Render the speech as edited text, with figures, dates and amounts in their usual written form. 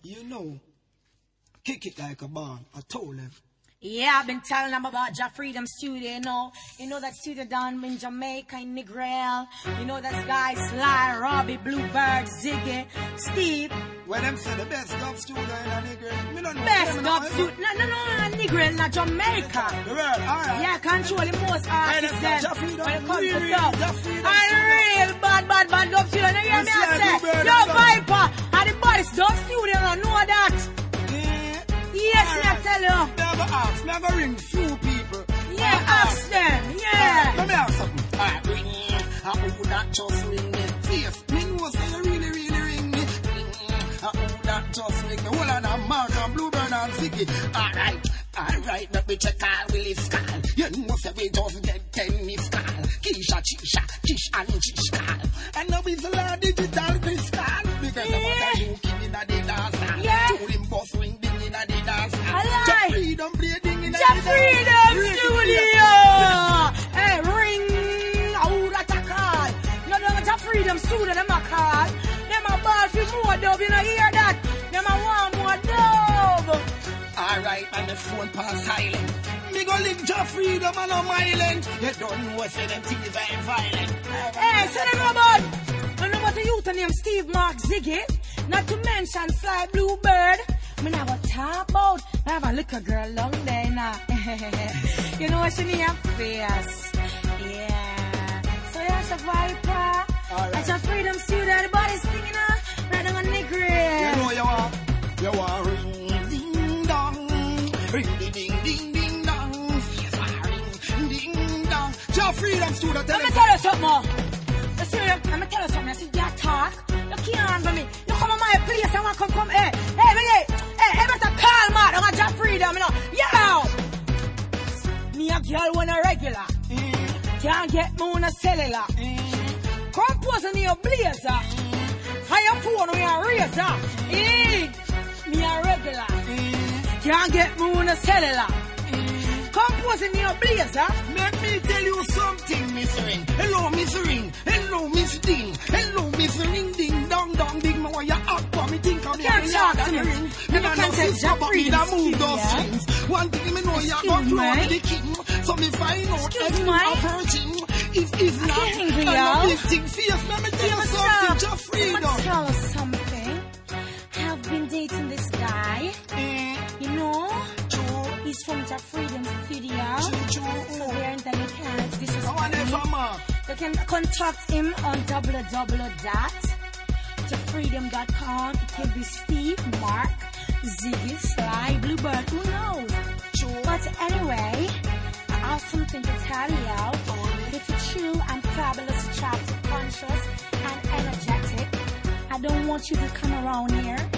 You know, kick it like a ball. I told him. Yeah, I've been telling them about Ja Freedom Studio, you know. You know that studio down in Jamaica, in Negril. You know that guy Sly, Robbie, Bluebird, Ziggy, Steve. Well, them say the best dub studio in Negril. Me don't know. Best dub studio? No, Negril, not Jamaica. The world, alright. Yeah, control the most artists then. Ja Freedom, when it comes to real dub. Ja Freedom And real bad dub studio. Now you hear me I say, yo Viper, and the baddest dub studio, I know that. Yes, right. I tell you. Never ask. Never ring few people. Yeah, ask them. Yeah. Let me ask something. Alright, ring. I would not just ring me. Face. Me know say you really ring me. I would not just ring me. Hold on, I'm Mark and Bluebird and Ziggy. Alright, let me check out Willis call. You know say we just get 10 miss call. Kisha, Kish and Chish call. And now it's a lot of digital Chris call. Because the mother you keep in the dance. Yeah. To him boss ring ding in the dance. Ja Freedom play ding in the Ja Freedom Studio. Hey, ring. Oh, that's a call. You know Ja Freedom Studio, them a call. Them a ball for more dub, you know hear that? Them a want more dub. Alright, and the phone pass silent. Me go link Ja Freedom and I'm island. You don't know what's in them things ain't violent. Hey, say them about. I know what the youth name Steve Mark Ziggy. Not to mention Sly Bluebird. Me never talk about. I have a little girl long there now. You know what she need a face. Yeah. So here's a Viper. That's Ja Freedom Studio. Everybody's singing right on the Negril. You know you are ring ding dong. Ring ding dong. Yes, ring ding dong. Ja Freedom Studio. Let me tell you something more. Let me tell you something. I see you talk. You can't handle me. You come on my place and want to come. Hey, better call man. I got Ja Freedom, you know. Yo! Me a girl when a regular. Can't get me on a cellular. Composing in your blazer. Higher phone when a razor. Me a regular. Can't get me on a cellular. Composing in your blazer. Let me tell you something, Miss Ring. Hello, Miss Ring. Hello, Miss Ding. Hello, Miss Ring. Ding, dong, dong, ding. Why you up for me? Think of me. Can't talk to me. Me can't say Ja Freedom move those strings. One thing me know you got flow with the king. So me find out if you are virgin. If it's not, I'm a big thing fierce. Let me tell you something, Ja Freedom. Let me tell you something. I've been dating this guy. You know? He's from Ja Freedom Studio. So they're in the mechanics. This is you can contact him on www.jafreedom.com. It can be Steve, Mark, Ziggy, Sly, Bluebird, who knows? But anyway, I have something to tell you. If you're true and fabulous, attractive, conscious, and energetic, I don't want you to come around here